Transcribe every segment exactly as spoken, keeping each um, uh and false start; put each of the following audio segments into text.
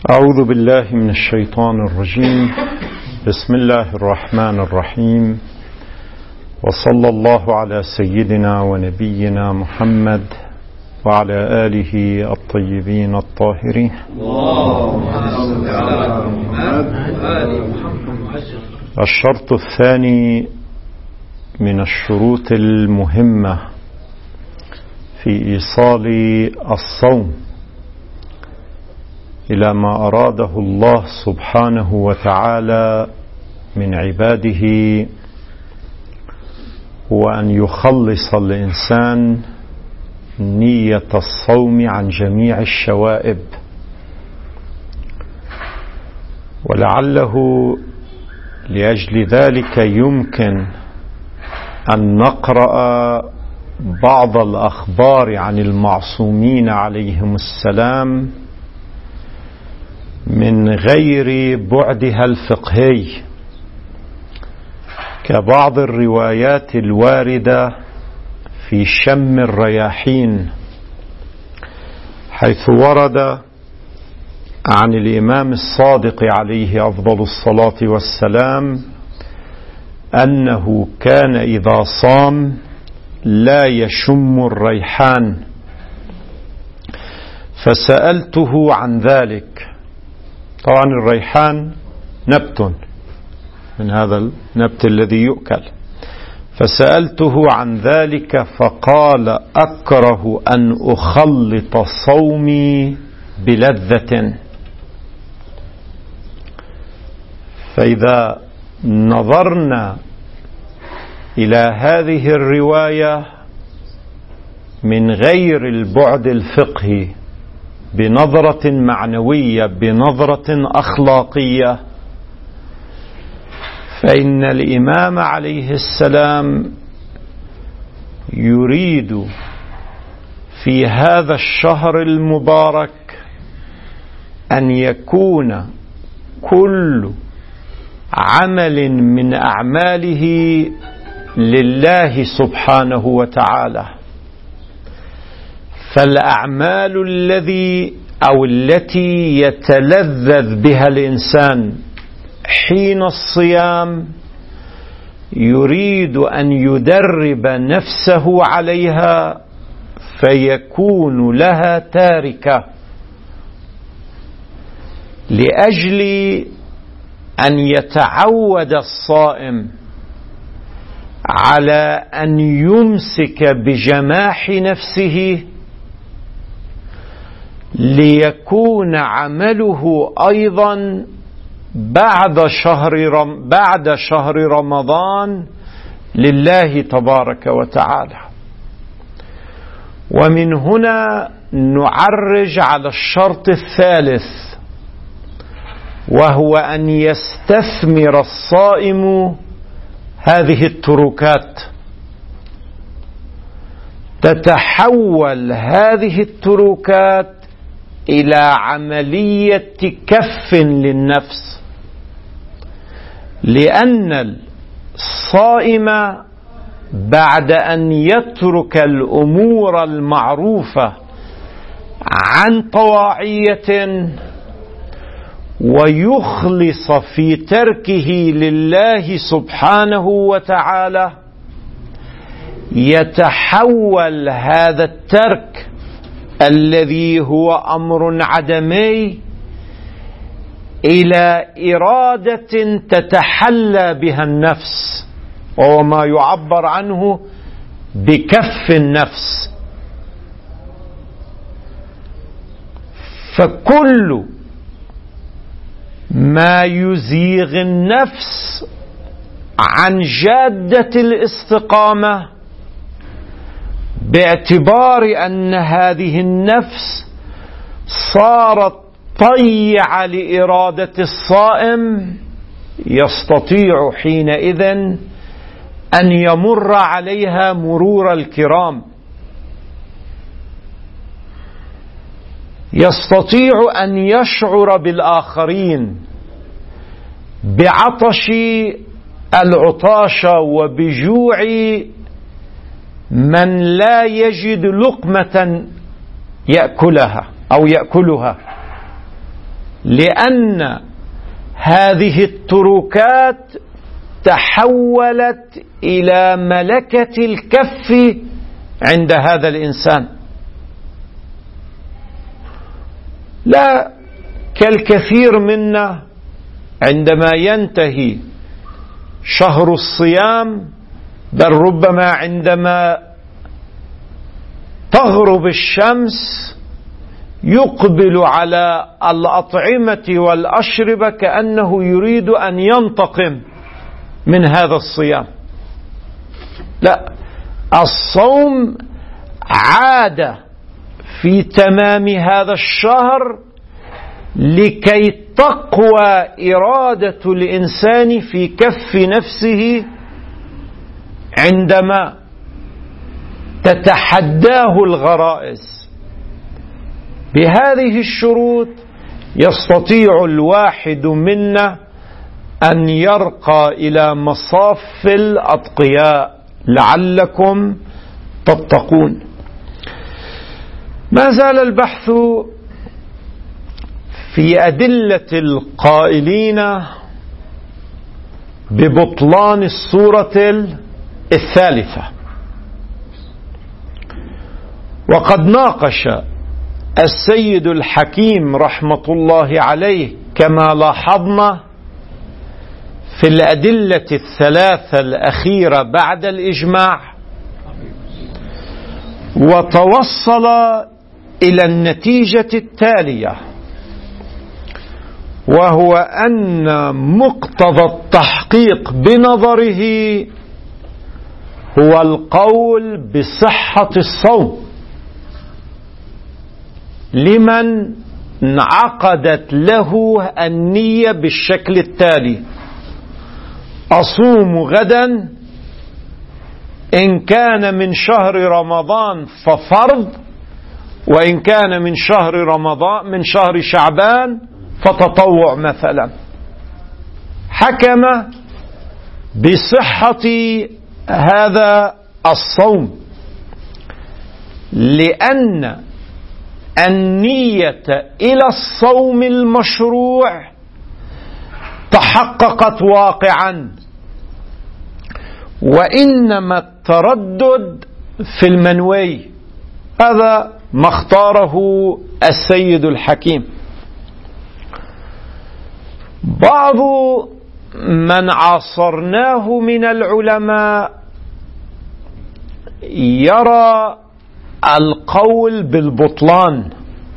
أعوذ بالله من الشيطان الرجيم. بسم الله الرحمن الرحيم، وصلى الله على سيدنا ونبينا محمد وعلى آله الطيبين الطاهرين. الشرط الثاني من الشروط المهمة في إيصال الصوم إلى ما أراده الله سبحانه وتعالى من عباده هو أن يخلص الإنسان نية الصوم عن جميع الشوائب. ولعله لأجل ذلك يمكن أن نقرأ بعض الأخبار عن المعصومين عليهم السلام من غير بعدها الفقهي، كبعض الروايات الواردة في شم الرياحين، حيث ورد عن الإمام الصادق عليه أفضل الصلاة والسلام أنه كان إذا صام لا يشم الريحان، فسألته عن ذلك. طبعا الريحان نبت من هذا النبت الذي يؤكل، فسألته عن ذلك فقال: أكره أن أخلط صومي بلذة. فإذا نظرنا إلى هذه الرواية من غير البعد الفقهي بنظرة معنوية، بنظرة أخلاقية، فإن الإمام عليه السلام يريد في هذا الشهر المبارك أن يكون كل عمل من أعماله لله سبحانه وتعالى. فالأعمال الذي أو التي يتلذذ بها الإنسان حين الصيام يريد أن يدرب نفسه عليها فيكون لها تاركة، لأجل أن يتعود الصائم على أن يمسك بجماح نفسه ليكون عمله أيضا بعد شهر رم بعد شهر رمضان لله تبارك وتعالى. ومن هنا نعرج على الشرط الثالث، وهو أن يستثمر الصائم هذه التركات. تتحول هذه التركات إلى عملية كف للنفس، لأن الصائم بعد أن يترك الأمور المعروفة عن طواعية ويخلص في تركه لله سبحانه وتعالى، يتحول هذا الترك الذي هو أمر عدمي إلى إرادة تتحلى بها النفس، وهو ما يعبر عنه بكف النفس. فكل ما يزيغ النفس عن جادة الاستقامة، باعتبار أن هذه النفس صارت طيعة لإرادة الصائم، يستطيع حينئذ أن يمر عليها مرور الكرام، يستطيع أن يشعر بالآخرين بعطش العطاش وبجوع من لا يجد لقمة يأكلها أو يأكلها. لأن هذه التركات تحولت إلى ملكة الكف عند هذا الإنسان، لا كالكثير منا عندما ينتهي شهر الصيام، بل ربما عندما تغرب الشمس يقبل على الأطعمة والأشربة كأنه يريد أن ينتقم من هذا الصيام. لا، الصوم عاد في تمام هذا الشهر لكي تقوى إرادة الإنسان في كف نفسه عندما تتحداه الغرائز. بهذه الشروط يستطيع الواحد منا أن يرقى إلى مصاف الأتقياء لعلكم تتقون. ما زال البحث في أدلة القائلين ببطلان السورة الثالثة، وقد ناقش السيد الحكيم رحمة الله عليه كما لاحظنا في الأدلة الثلاثة الأخيرة بعد الإجماع، وتوصل إلى النتيجة التالية، وهو أن مقتضى التحقيق بنظره هو القول بصحة الصوم لمن انعقدت له النية بالشكل التالي: أصوم غدا إن كان من شهر رمضان ففرض، وإن كان من شهر رمضان من شهر شعبان فتطوع مثلا. حكم بصحة هذا الصوم لأن النية إلى الصوم المشروع تحققت واقعا، وإنما التردد في المنوي. هذا ما اختاره السيد الحكيم. بعض من عاصرناه من العلماء يرى القول بالبطلان،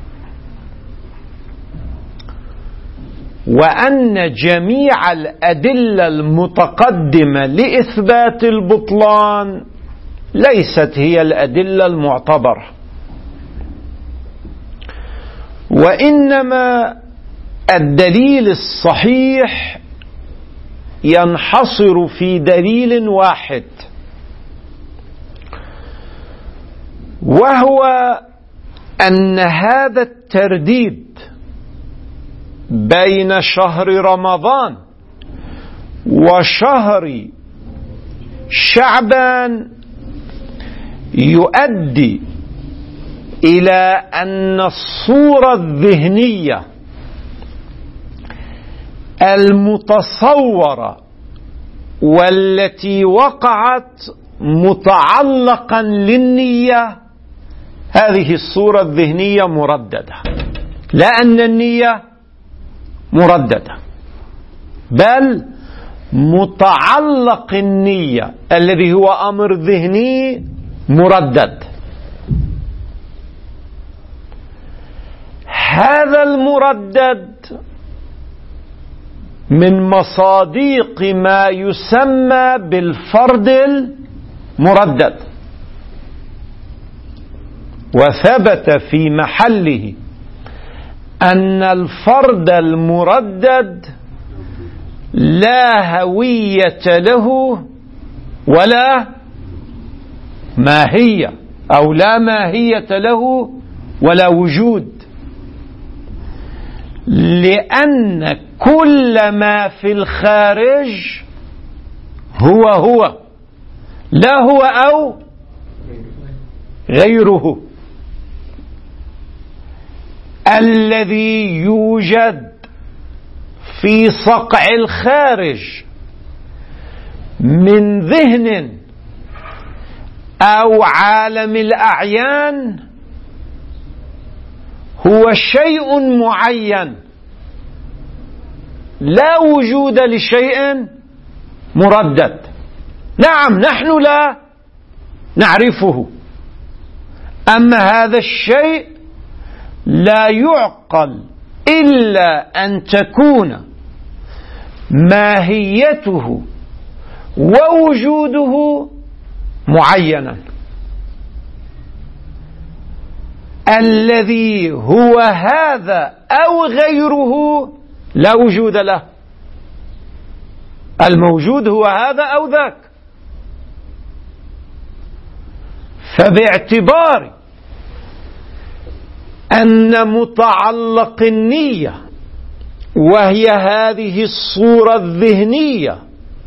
وأن جميع الأدلة المتقدمة لإثبات البطلان ليست هي الأدلة المعتبرة، وإنما الدليل الصحيح ينحصر في دليل واحد، وهو أن هذا الترديد بين شهر رمضان وشهر شعبان يؤدي إلى أن الصورة الذهنية المتصورة والتي وقعت متعلقا للنية، هذه الصورة الذهنية مرددة، لا أن النية مرددة، بل متعلق النية الذي هو أمر ذهني مردد. هذا المردد من مصادق ما يسمى بالفرد المردد، وثبت في محله أن الفرد المردد لا هوية له ولا ماهية، أو لا ماهية له ولا وجود، لأن كل ما في الخارج هو هو، لا هو أو غيره. الذي يوجد في صقع الخارج من ذهن أو عالم الأعيان هو شيء معين، لا وجود لشيء مردد. نعم، نحن لا نعرفه، أما هذا الشيء لا يعقل إلا أن تكون ماهيته ووجوده معينا. الذي هو هذا أو غيره لا وجود له، الموجود هو هذا أو ذاك. فباعتبار أن متعلق النية وهي هذه الصورة الذهنية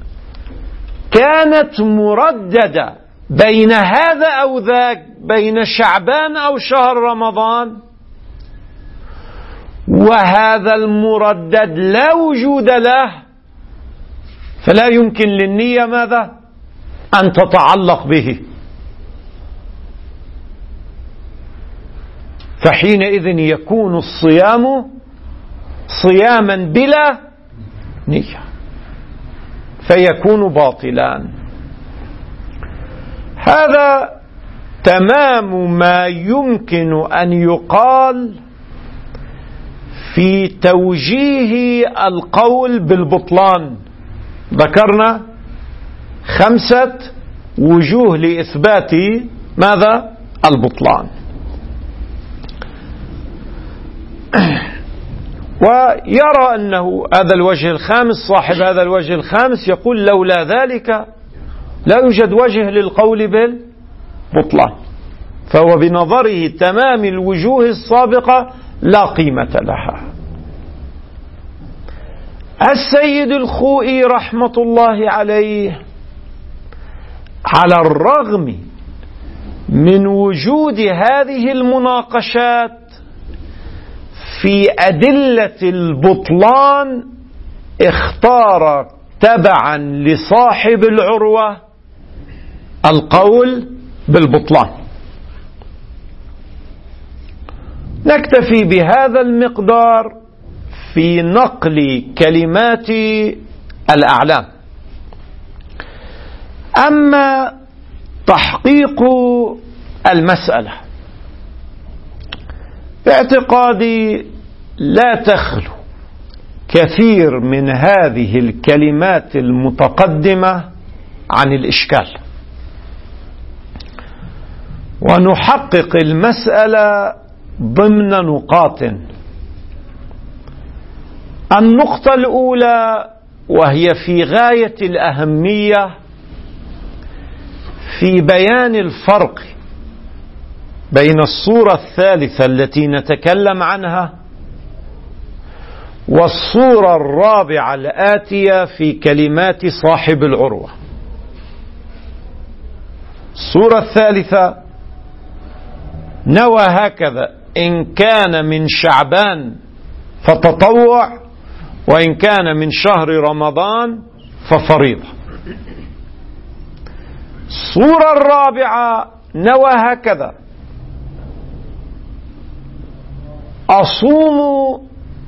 كانت مرددة بين هذا أو ذاك، بين شعبان أو شهر رمضان، وهذا المردد لا وجود له، فلا يمكن للنية ماذا؟ أن تتعلق به. فحينئذ يكون الصيام صياما بلا نية، فيكون باطلا. هذا تمام ما يمكن أن يقال في توجيه القول بالبطلان. ذكرنا خمسة وجوه لإثبات ماذا؟ البطلان. ويرى أنه هذا الوجه الخامس، صاحب هذا الوجه الخامس يقول لولا ذلك لا يوجد وجه للقول بالبطلان، فهو بنظره تمام الوجوه السابقة لا قيمة لها. السيد الخوئي رحمة الله عليه على الرغم من وجود هذه المناقشات في أدلة البطلان اختار تبعا لصاحب العروة القول بالبطلان. نكتفي بهذا المقدار في نقل كلمات الأعلام. أما تحقيق المسألة باعتقادي لا تخلو كثير من هذه الكلمات المتقدمة عن الإشكال، ونحقق المسألة ضمن نقاط. النقطة الأولى وهي في غاية الأهمية في بيان الفرق بين الصورة الثالثة التي نتكلم عنها والصورة الرابعة الآتية في كلمات صاحب العروة. الصورة الثالثة نوى هكذا: إن كان من شعبان فتطوع، وإن كان من شهر رمضان ففريضة. الصورة الرابعة نوى هكذا: أصوم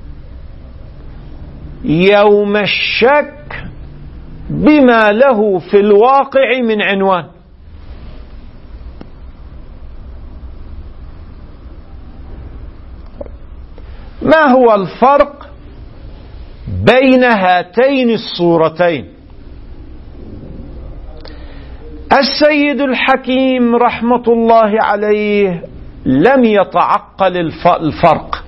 يوم الشك بما له في الواقع من عنوان. ما هو الفرق بين هاتين الصورتين؟ السيد الحكيم رحمة الله عليه لم يتعقل الفرق.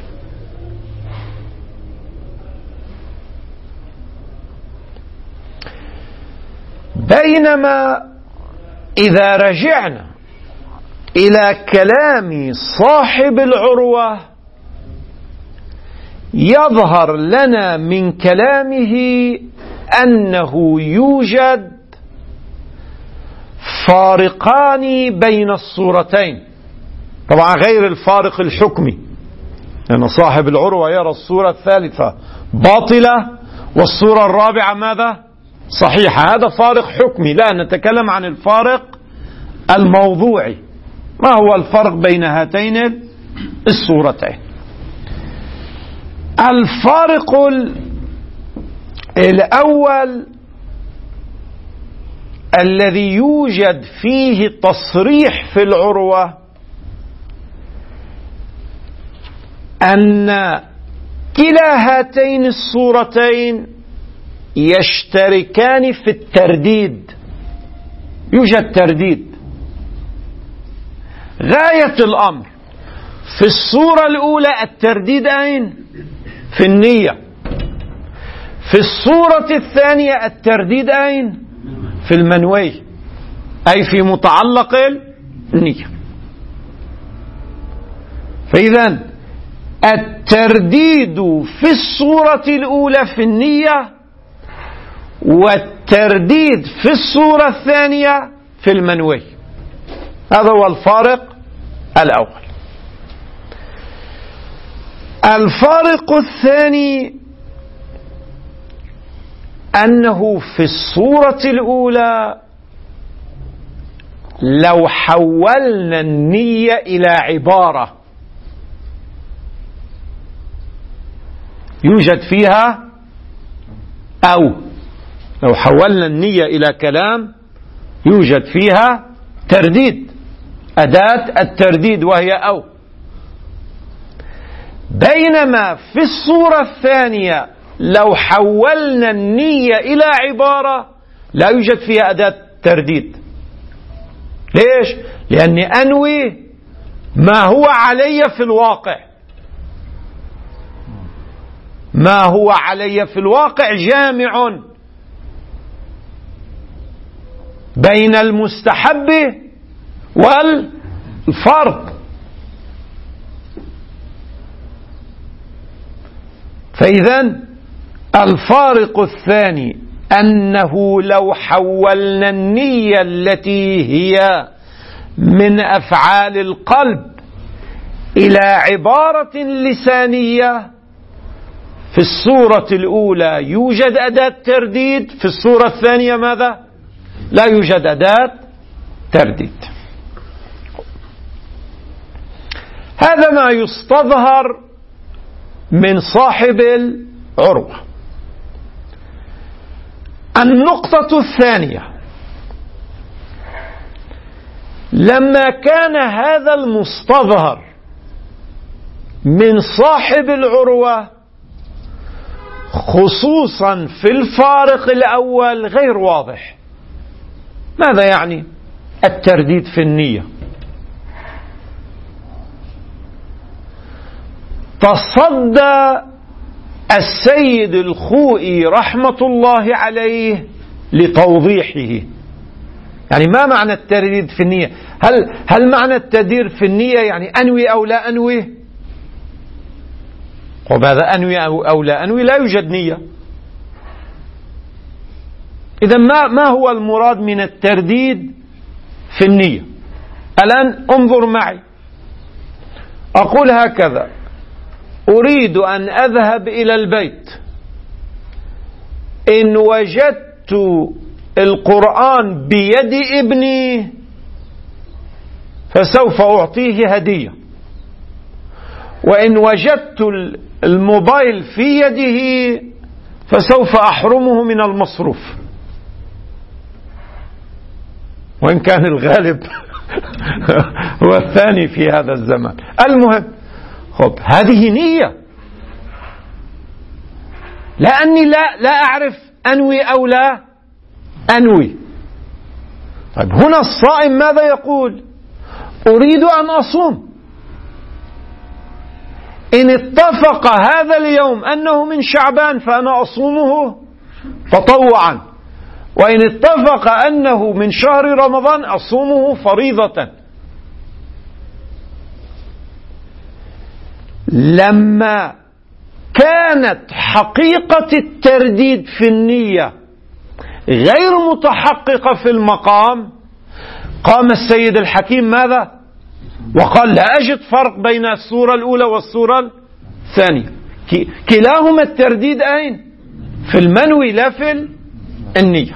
بينما إذا رجعنا إلى كلام صاحب العروة يظهر لنا من كلامه أنه يوجد فارقان بين الصورتين، طبعا غير الفارق الحكمي، لأن صاحب العروة يرى الصورة الثالثة باطلة والصورة الرابعة ماذا؟ صحيحة. هذا فارق حكمي، لا نتكلم عن الفارق الموضوعي. ما هو الفرق بين هاتين الصورتين؟ الفارق الأول الذي يوجد فيه تصريح في العروة أن كلا هاتين الصورتين يشتركان في الترديد. يوجد ترديد. غاية الأمر في الصورة الأولى الترديد أين؟ في النية. في الصورة الثانية الترديد أين؟ في المنوي، أي في متعلق النية. فإذا الترديد في الصورة الأولى في النية، والترديد في الصورة الثانية في المنوي. هذا هو الفارق الأول. الفارق الثاني أنه في الصورة الأولى لو حولنا النية إلى عبارة يوجد فيها، أو لو حولنا النية إلى كلام يوجد فيها ترديد، أداة الترديد وهي أو. بينما في الصورة الثانية لو حولنا النية إلى عبارة لا يوجد فيها أداة ترديد. ليش؟ لأني أنوي ما هو علي في الواقع. ما هو علي في الواقع جامع بين المستحب والفرض. فإذا الفارق الثاني أنه لو حولنا النية التي هي من أفعال القلب إلى عبارة لسانية، في الصورة الأولى يوجد أداة ترديد، في الصورة الثانية ماذا؟ لا يوجد أداة ترديد. هذا ما يستظهر من صاحب العروة. النقطة الثانية، لما كان هذا المستظهر من صاحب العروة خصوصا في الفارق الأول غير واضح. ماذا يعني الترديد في النية؟ تصدى السيد الخوئي رحمة الله عليه لتوضيحه. يعني ما معنى الترديد في النية؟ هل هل معنى الترديد في النية يعني أنوي أو لا أنوي؟ وبهذا أنوي أو, أو لا أنوي لا يوجد نية. إذا ما ما هو المراد من الترديد في النية؟ الآن انظر معي، أقول هكذا: أريد أن أذهب إلى البيت، إن وجدت القرآن بيد ابني فسوف أعطيه هدية، وإن وجدت الموبايل في يده فسوف أحرمه من المصروف، وإن كان الغالب هو الثاني في هذا الزمان. المهم، خب هذه نية، لأني لا لا أعرف أنوي أو لا أنوي. طيب هنا الصائم ماذا يقول؟ أريد أن أصوم، إن اتفق هذا اليوم أنه من شعبان فأنا أصومه تطوعا، وإن اتفق أنه من شهر رمضان أصومه فريضة. لما كانت حقيقة الترديد في النية غير متحققة في المقام، قام السيد الحكيم ماذا؟ وقال: لا أجد فرق بين الصورة الأولى والصورة الثانية. كلاهما الترديد أين؟ في المنوي لا في النية.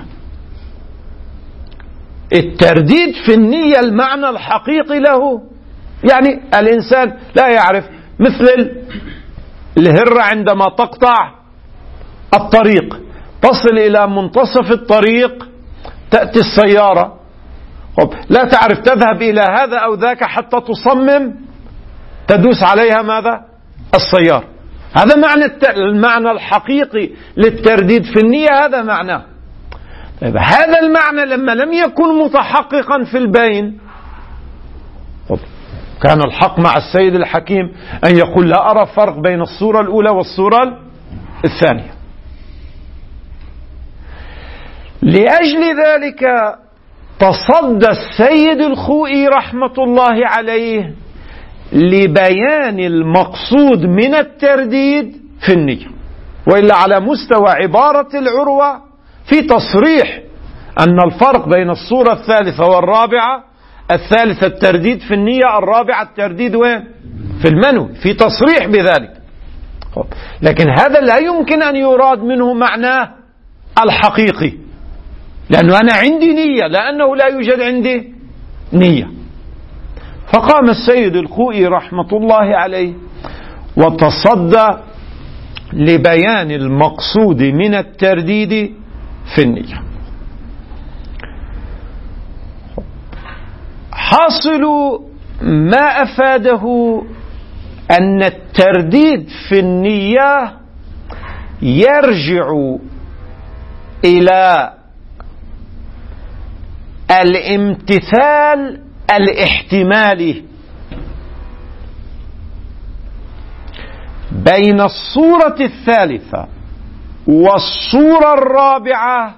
الترديد في النية المعنى الحقيقي له، يعني الإنسان لا يعرف، مثل الهرة عندما تقطع الطريق تصل إلى منتصف الطريق تأتي السيارة، لا تعرف تذهب إلى هذا أو ذاك حتى تصمم تدوس عليها ماذا؟ السيارة. هذا معنى المعنى الحقيقي للترديد في النية، هذا معناه. طيب هذا المعنى لما لم يكن متحققا في البين، كان الحق مع السيد الحكيم أن يقول لا أرى فرق بين الصورة الأولى والصورة الثانية. لأجل ذلك تصدى السيد الخوئي رحمة الله عليه لبيان المقصود من الترديد في النية، وإلا على مستوى عبارة العروة في تصريح أن الفرق بين الصورة الثالثة والرابعة، الثالثة الترديد في النية، الرابعة الترديد وين؟ في المنوي، في تصريح بذلك. لكن هذا لا يمكن أن يراد منه معناه الحقيقي، لأنه أنا عندي نية، لأنه لا يوجد عندي نية. فقام السيد الخوئي رحمة الله عليه وتصدى لبيان المقصود من الترديد في النية. حاصل ما أفاده أن الترديد في النية يرجع إلى الامتثال الاحتمالي بين الصورة الثالثة والصورة الرابعة.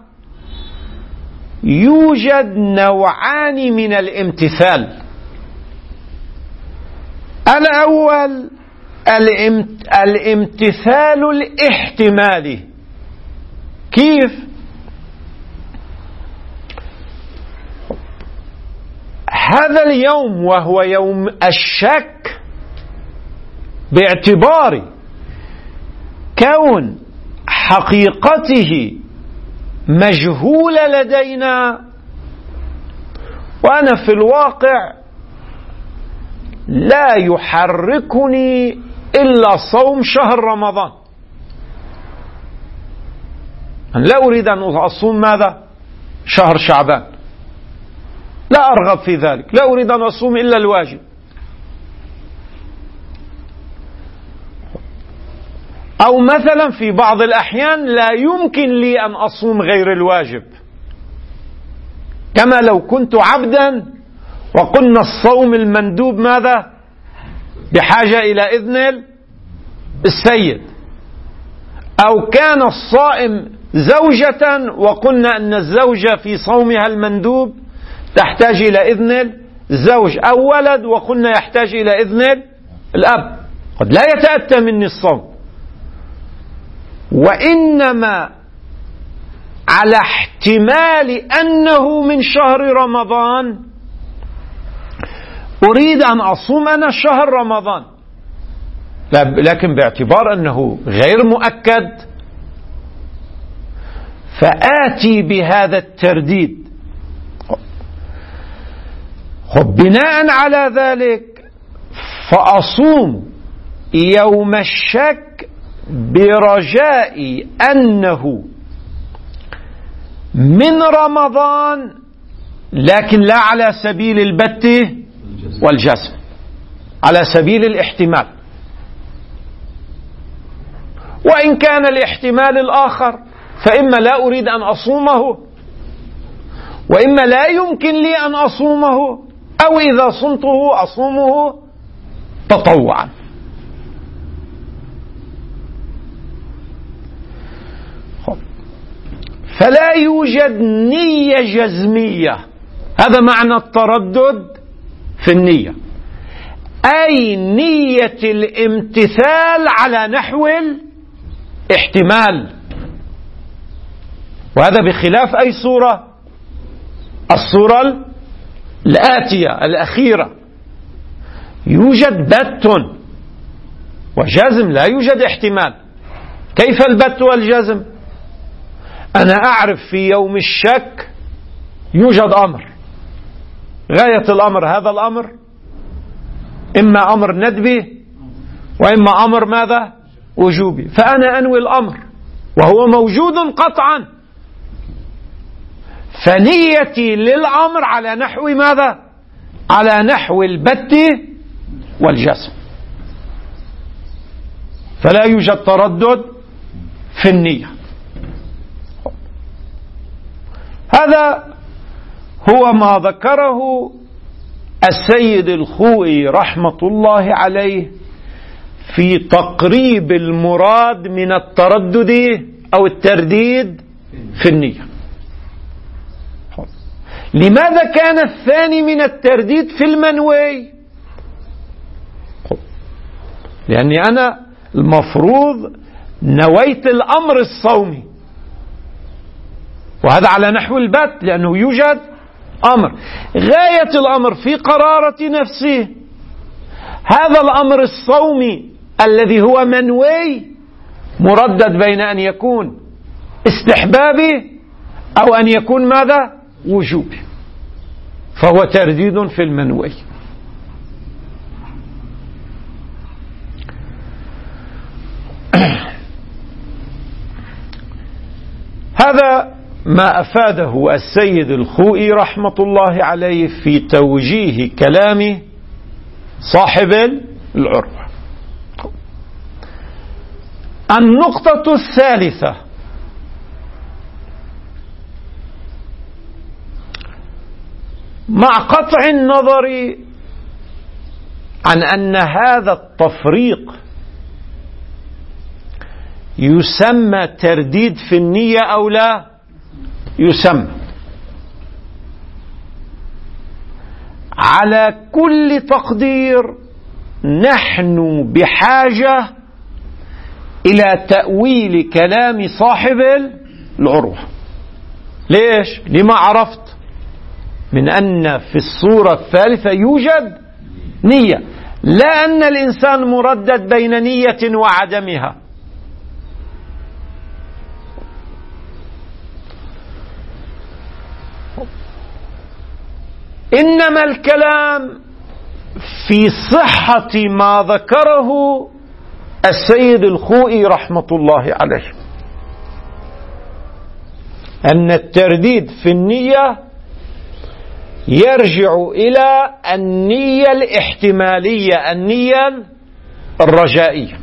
يوجد نوعان من الامتثال. الأول الامتثال الاحتمالي. كيف؟ هذا اليوم وهو يوم الشك، باعتبار كون حقيقته مجهولة لدينا، وأنا في الواقع لا يحركني إلا صوم شهر رمضان. أنا لا أريد أن أصوم ماذا؟ شهر شعبان، لا أرغب في ذلك، لا أريد أن أصوم إلا الواجب. أو مثلا في بعض الأحيان لا يمكن لي أن أصوم غير الواجب، كما لو كنت عبدا وقلنا الصوم المندوب ماذا؟ بحاجة إلى إذن السيد. أو كان الصائم زوجة وقلنا أن الزوجة في صومها المندوب تحتاج إلى إذن الزوج، أو ولد وقلنا يحتاج إلى إذن الأب، قد لا يتأتى مني الصوم، وإنما على احتمال أنه من شهر رمضان أريد أن أصوم أنا شهر رمضان، لكن باعتبار أنه غير مؤكد فآتي بهذا الترديد. خب بناء على ذلك فأصوم يوم الشك برجاء أنه من رمضان، لكن لا على سبيل البت والجزم، على سبيل الاحتمال. وإن كان الاحتمال الآخر فإما لا أريد أن أصومه، وإما لا يمكن لي أن أصومه، أو إذا صمته أصومه تطوعا. فلا يوجد نية جزمية، هذا معنى التردد في النية، أي نية الامتثال على نحو الاحتمال. وهذا بخلاف أي صورة؟ الصورة الآتية الأخيرة، يوجد بت وجزم، لا يوجد احتمال. كيف البت والجزم؟ أنا أعرف في يوم الشك يوجد أمر، غاية الأمر هذا الأمر إما أمر ندبي وإما أمر ماذا؟ وجوبي، فأنا أنوي الأمر وهو موجود قطعا، فنيتي للأمر على نحو ماذا؟ على نحو البت والجزم، فلا يوجد تردد في النية. هذا هو ما ذكره السيد الخوئي رحمة الله عليه في تقريب المراد من التردد أو الترديد في النية. لماذا كان الثاني من الترديد في المنوي؟ لأني أنا المفروض نويت الأمر الصومي، وهذا على نحو البت لأنه يوجد أمر، غاية الأمر في قرارة نفسه هذا الأمر الصومي الذي هو منوي مردد بين أن يكون استحبابي أو أن يكون ماذا؟ وجوبي، فهو ترديد في المنوي. هذا ما أفاده السيد الخوئي رحمة الله عليه في توجيه كلام صاحب العروة. النقطة الثالثة: مع قطع النظر عن أن هذا التفريق يسمى ترديد في النية أو لا يسمى، على كل تقدير نحن بحاجة إلى تأويل كلام صاحب العروة. ليش؟ لما عرفت من أن في الصورة الثالثة يوجد نية، لا أن الإنسان مردد بين نية وعدمها. إنما الكلام في صحة ما ذكره السيد الخوئي رحمة الله عليه، أن الترديد في النية يرجع إلى النية الاحتمالية، النية الرجائية،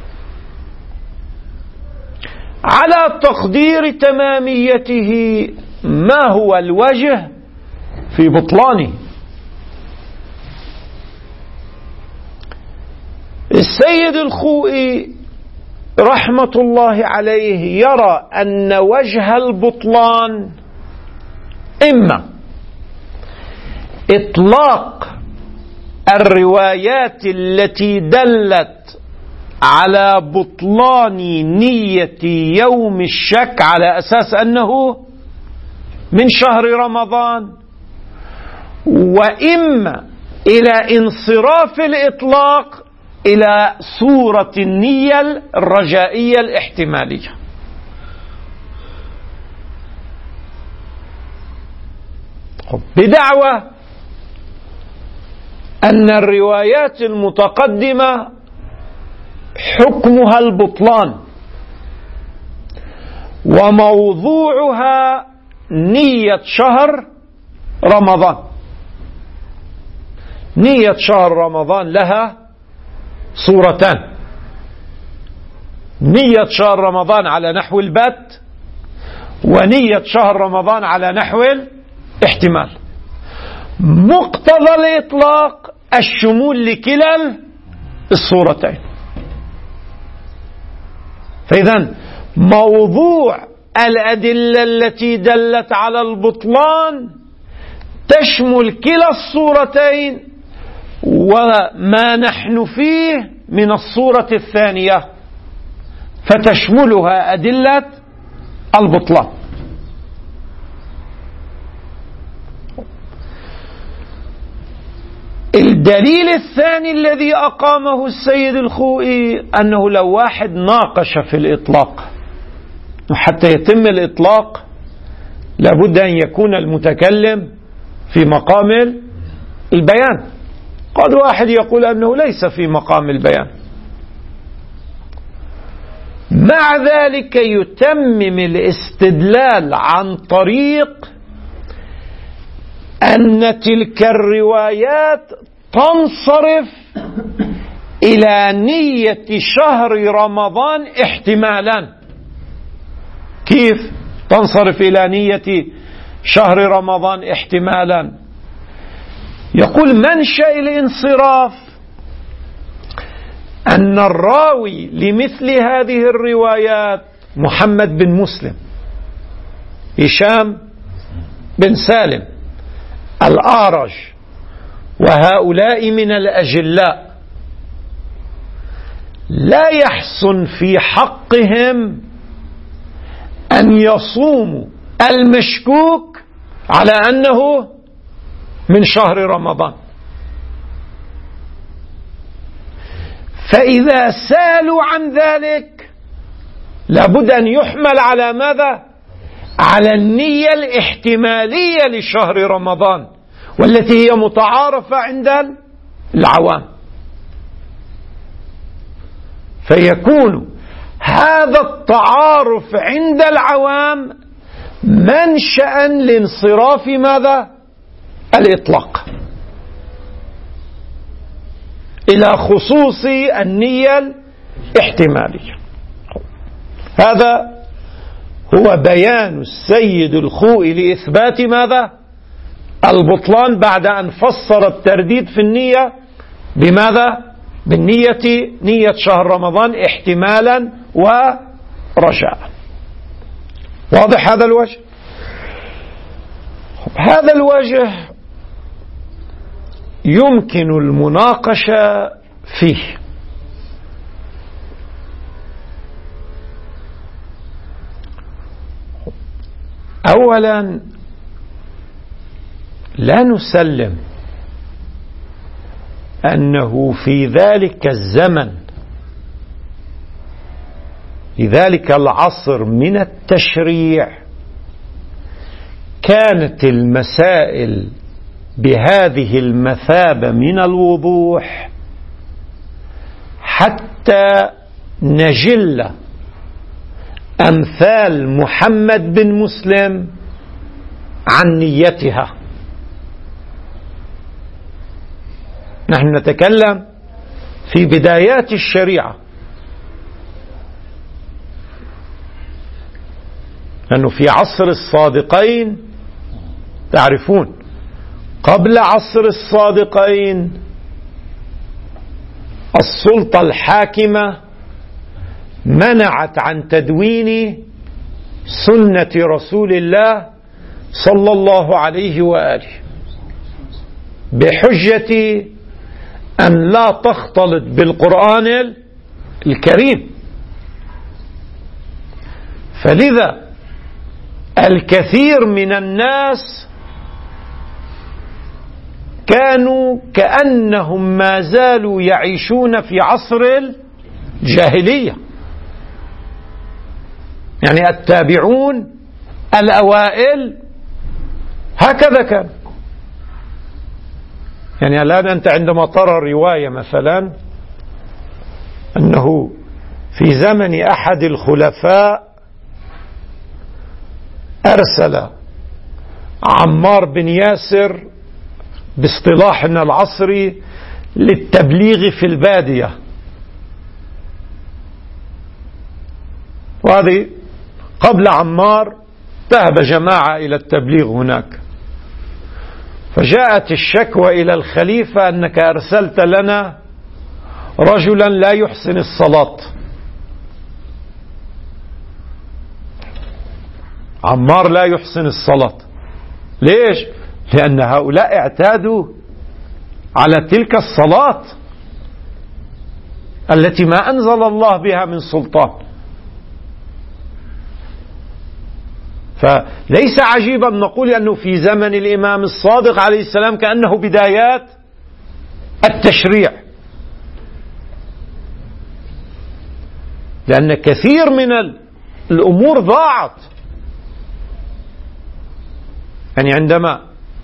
على تقدير تماميته. ما هو الوجه في بطلانه؟ السيد الخوئي رحمة الله عليه يرى أن وجه البطلان إما إطلاق الروايات التي دلت على بطلان نية يوم الشك على أساس أنه من شهر رمضان، وإما إلى انصراف الإطلاق إلى صورة النية الرجائية الاحتمالية. بدعوى أن الروايات المتقدمة حكمها البطلان وموضوعها نية شهر رمضان. نية شهر رمضان لها صورتان: نية شهر رمضان على نحو البت، ونية شهر رمضان على نحو الاحتمال. مقتضى الإطلاق الشمول لكلا الصورتين. فإذا موضوع الأدلة التي دلت على البطلان تشمل كلا الصورتين وما نحن فيه من الصورة الثانية، فتشملها أدلة البطلان. الدليل الثاني الذي أقامه السيد الخوئي أنه لو واحد ناقش في الإطلاق، وحتى يتم الإطلاق لابد أن يكون المتكلم في مقام البيان. قد واحد يقول أنه ليس في مقام البيان، مع ذلك يتمم الاستدلال عن طريق أن تلك الروايات تنصرف إلى نية شهر رمضان احتمالا. كيف تنصرف إلى نية شهر رمضان احتمالا؟ يقول منشأ الانصراف أن الراوي لمثل هذه الروايات محمد بن مسلم، هشام بن سالم، الأعرج، وهؤلاء من الأجلاء لا يحسن في حقهم أن يصوموا المشكوك على أنه من شهر رمضان. فإذا سالوا عن ذلك لابد أن يحمل على ماذا؟ على النية الاحتمالية لشهر رمضان، والتي هي متعارفة عند العوام. فيكون هذا التعارف عند العوام منشأ لانصراف ماذا؟ الإطلاق إلى خصوص النية الاحتمالية. هذا هو بيان السيد الخوئي لإثبات ماذا؟ البطلان، بعد أن فسر الترديد في النية بماذا؟ بالنية، نية شهر رمضان احتمالا ورجاء. واضح هذا الوجه؟ هذا الوجه يمكن المناقشة فيه. أولا لا نسلم أنه في ذلك الزمن، في ذلك العصر من التشريع، كانت المسائل بهذه المثابة من الوضوح حتى نجل أمثال محمد بن مسلم عن نيتها. نحن نتكلم في بدايات الشريعة، لأنه في عصر الصادقين تعرفون قبل عصر الصادقين السلطة الحاكمة منعت عن تدوين سنة رسول الله صلى الله عليه وآله بحجة أن لا تختلط بالقرآن الكريم. فلذا الكثير من الناس كانوا كأنهم ما زالوا يعيشون في عصر الجاهلية، يعني التابعون الأوائل هكذا كان. يعني الآن أنت عندما ترى رواية مثلا أنه في زمن أحد الخلفاء أرسل عمار بن ياسر باصطلاحنا العصري للتبليغ في البادية، وهذه قبل عمار ذهب جماعة إلى التبليغ هناك، فجاءت الشكوى إلى الخليفة أنك أرسلت لنا رجلا لا يحسن الصلاة. عمار لا يحسن الصلاة، ليش؟ لأن هؤلاء اعتادوا على تلك الصلاة التي ما أنزل الله بها من سلطان. فليس عجيبا نقول أنه في زمن الإمام الصادق عليه السلام كأنه بدايات التشريع، لأن كثير من الأمور ضاعت. يعني عندما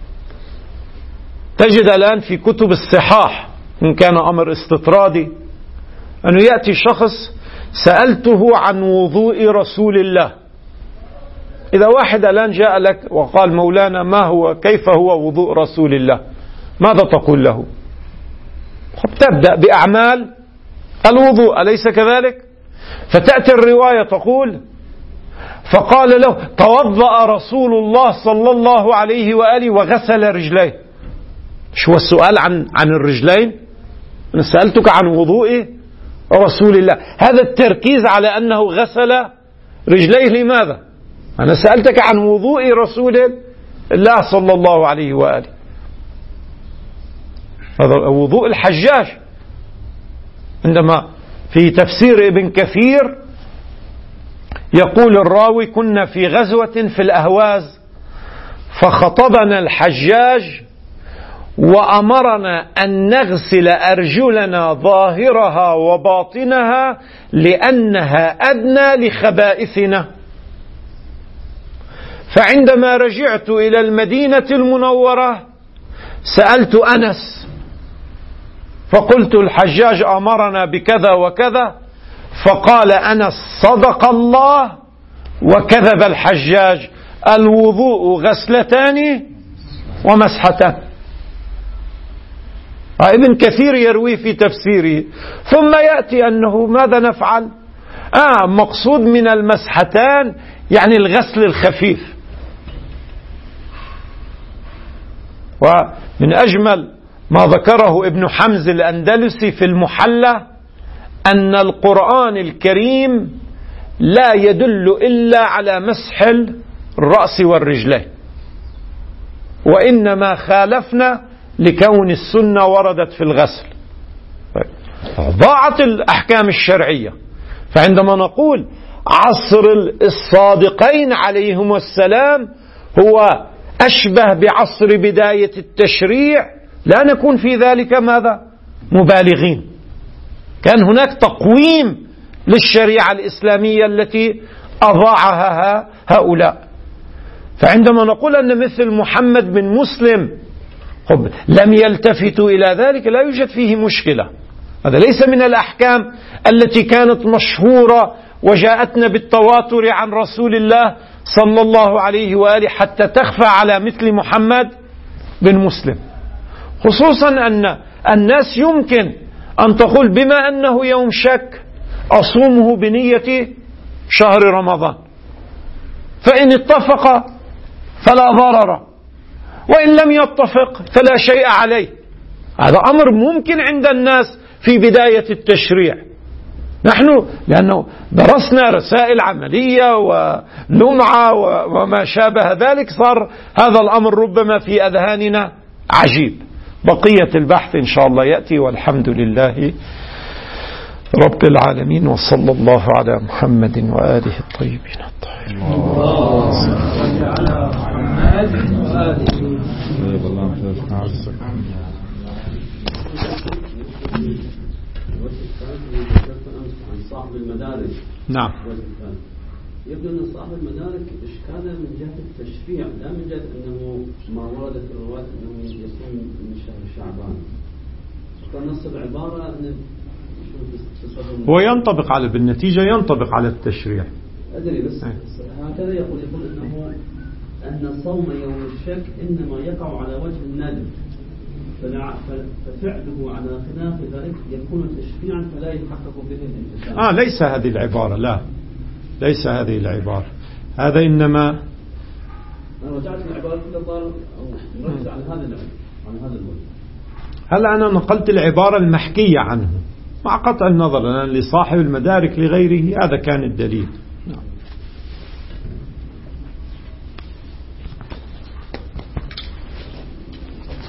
تجد الآن في كتب الصحاح، إن كان أمر استطرادي، أنه يأتي شخص سألته عن وضوء رسول الله. إذا واحد الآن جاء لك وقال مولانا ما هو كيف هو وضوء رسول الله، ماذا تقول له؟ تبدأ بأعمال الوضوء، أليس كذلك؟ فتأتي الرواية تقول فقال له توضأ رسول الله صلى الله عليه وآله وغسل رجليه. شو السؤال عن عن الرجلين؟ أنا سألتك عن وضوء رسول الله، هذا التركيز على أنه غسل رجليه لماذا؟ أنا سألتك عن وضوء رسول الله صلى الله عليه وآله. هذا وضوء الحجاج، عندما في تفسير ابن كثير يقول الراوي كنا في غزوة في الأهواز فخطبنا الحجاج وأمرنا أن نغسل أرجلنا ظاهرها وباطنها لأنها أدنى لخبائثنا. فعندما رجعت إلى المدينة المنورة سألت أنس فقلت الحجاج أمرنا بكذا وكذا، فقال أنس صدق الله وكذب الحجاج، الوضوء غسلتان ومسحتان. ابن كثير يروي في تفسيره. ثم يأتي أنه ماذا نفعل؟ آه مقصود من المسحتان يعني الغسل الخفيف. ومن أجمل ما ذكره ابن حمز الأندلسي في المحلى أن القرآن الكريم لا يدل إلا على مسح الرأس والرجلين، وإنما خالفنا لكون السنة وردت في الغسل. ضاعت الأحكام الشرعية. فعندما نقول عصر الصادقين عليهم السلام هو أشبه بعصر بداية التشريع، لا نكون في ذلك ماذا؟ مبالغين. كان هناك تقويم للشريعة الإسلامية التي أضاعها هؤلاء. فعندما نقول أن مثل محمد بن مسلم لم يلتفتوا إلى ذلك لا يوجد فيه مشكلة. هذا ليس من الأحكام التي كانت مشهورة وجاءتنا بالتواتر عن رسول الله صلى الله عليه وآله حتى تخفى على مثل محمد بن مسلم. خصوصا أن الناس يمكن أن تقول بما أنه يوم شك أصومه بنية شهر رمضان، فإن اتفق فلا ضرر، وإن لم يتفق فلا شيء عليه. هذا أمر ممكن عند الناس في بداية التشريع. نحن لأنه درسنا رسائل عملية ولمعة وما شابه ذلك صار هذا الأمر ربما في أذهاننا عجيب. بقية البحث إن شاء الله يأتي، والحمد لله رب العالمين، وصلى الله على محمد وآله الطيبين الطاهرين. اللهم صل على محمد وآله. صاحب المدارك نعم يبدو أن صاحب المدارك إشكاله من جهة التشريع لا من جهة أنه ما ورد في الرواية أنه يصوم من شهر شعبان. فنص العبارة أن هو ينطبق على بالنتيجة ينطبق على التشريع. أدري بس هكذا يقول يقول أنه أن صوم يوم الشك إنما يقع على وجه الندب، ففعله على خلاف ذلك يكون تشريعا فلا يتحقق به الانتفاع. آه ليس هذه العبارة، لا ليس هذه العبارة، هذا إنما أنا رجعت العبارة في الضال أو نرجع على هذا عن هذا الوجه. هل أنا نقلت العبارة المحكية عنه مع قطع النظر أنا لصاحب المدارك لغيره، هذا كان الدليل.